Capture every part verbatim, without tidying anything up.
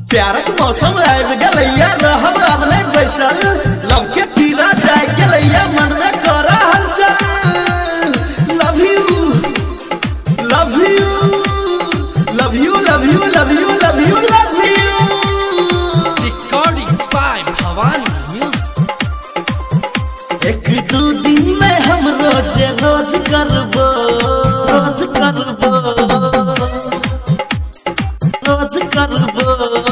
प्यारक मौसम आबि गेलैया रहब अब नहीं बैसल लव के तीरा जाय गेलैया मन में करा हलचल love you love you love you love you love you love you love you recording by Bhavani music. एक दो दिन में हम रोज रोज करबो रोज करबो रोज करबो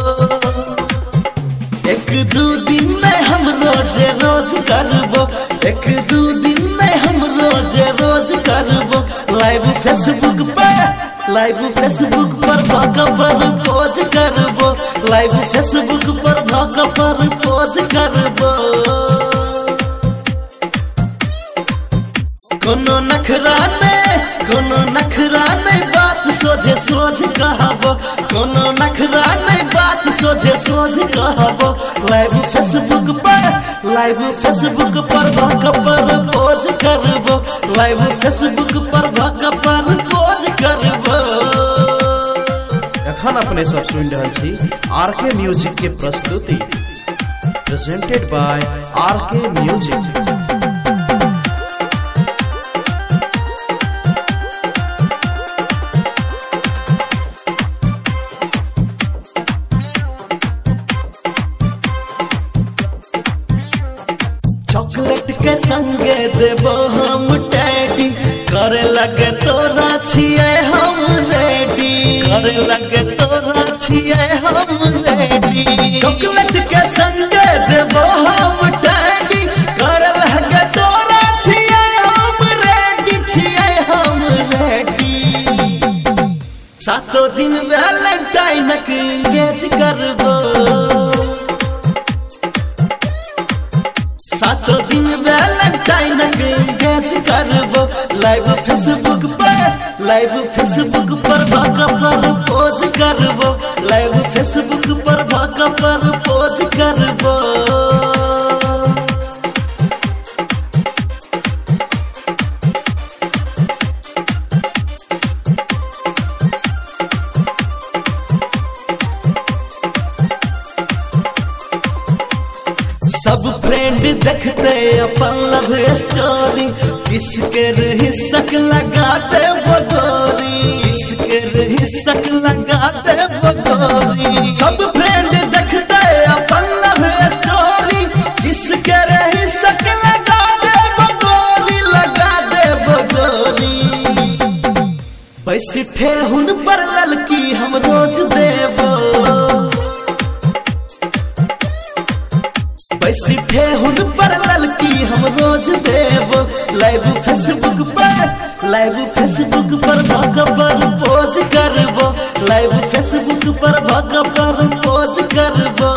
एक दो दिन में हम रोज रोज करबो एक दो दिन में हम रोज रोज करबो लाइव फेसबुक पर लाइव फेसबुक पर भागा पर पोज करबो लाइव फेसबुक पर भागा पर पोज करबो कोनो नखरा नहीं कोनो नखरा नहीं बात सोझे सोझ कहबो कोनो नखरा नहीं बात सोझे सोझ कहबो लाइव फेसबुक पर लाइव फेसबुक पर भागा पर पोज करबो लाइव फेसबुक पर भागा पर पोज करबो। एखन अपने सब सुन रहल छी आर के म्यूजिक के प्रस्तुति प्रेजेंटेड बाय आर के म्यूजिक। चॉकलेट के संगे देबो हम टैडी करे लगे तोरा छिए हम रेडी करे लगे तोरा छिए हम रेडी चॉकलेट के संगे देबो हम टैडी करे लगे तोरा छिए हम रेडी छिए हम रेडी सातों दिन वैलेंटाइन के एंगेज करबो सातों दिन वैलेंटाइन के एंगेज करबो लाइव फेसबुक पर लाइव फेसबुक पर भागा पर पोज करबो लाइव फेसबुक पर भागा पर पोज करबो। सब फ्रेंड देखते अपन लव स्टोरी किसके हिस्सक लगाते बगोरी किसके हिस्सक लगाते बगोरी सब फ्रेंड देखते अपन लव स्टोरी किसके हिस्सक लगाते बगोरी लगा दे बगोरी बैठे हुन पर ललकी हम रोज देबो बैठे हुन पर ललकी हम रोज देबो लाइव फेसबुक पर लाइव फेसबुक पर भागा पर पोज करबो लाइव फेसबुक पर भागा पर पोज करबो।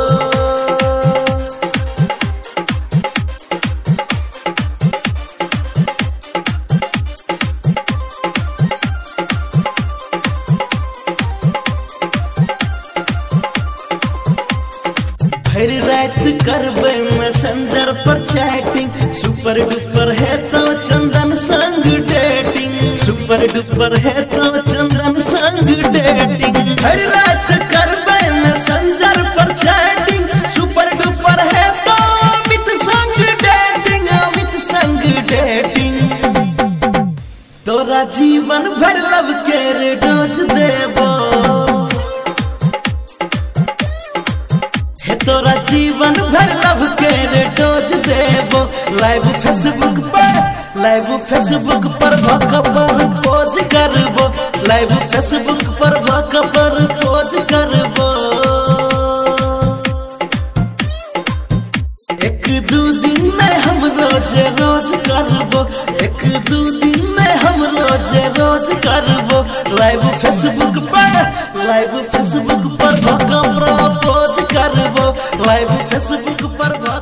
हर रात करबे मैसेंजर पर चैटिंग सुपर डुपर है तो चंदन संग डेटिंग सुपर डुपर है तो चंदन संग डेटिंग हर रात करबे मैसेंजर पर चैटिंग सुपर डुपर है तो अमित संग डेटिंग अमित संग डेटिंग तोरा जीवन भर लव के डोज देबो तोरा जीवन भर लव के डोज देबो लाइव फेसबुक पर लाइव फेसबुक पर भागा पर पोज करबो लाइव फेसबुक पर भागा पर पोज करबो। एक दो दिन में हम रोज रोज करबो एक दो दिन में हम रोज रोज करबो लाइव फेसबुक पर लाइव फेसबुक पर भागा पर पोज करबो लाइव फेसबुक पर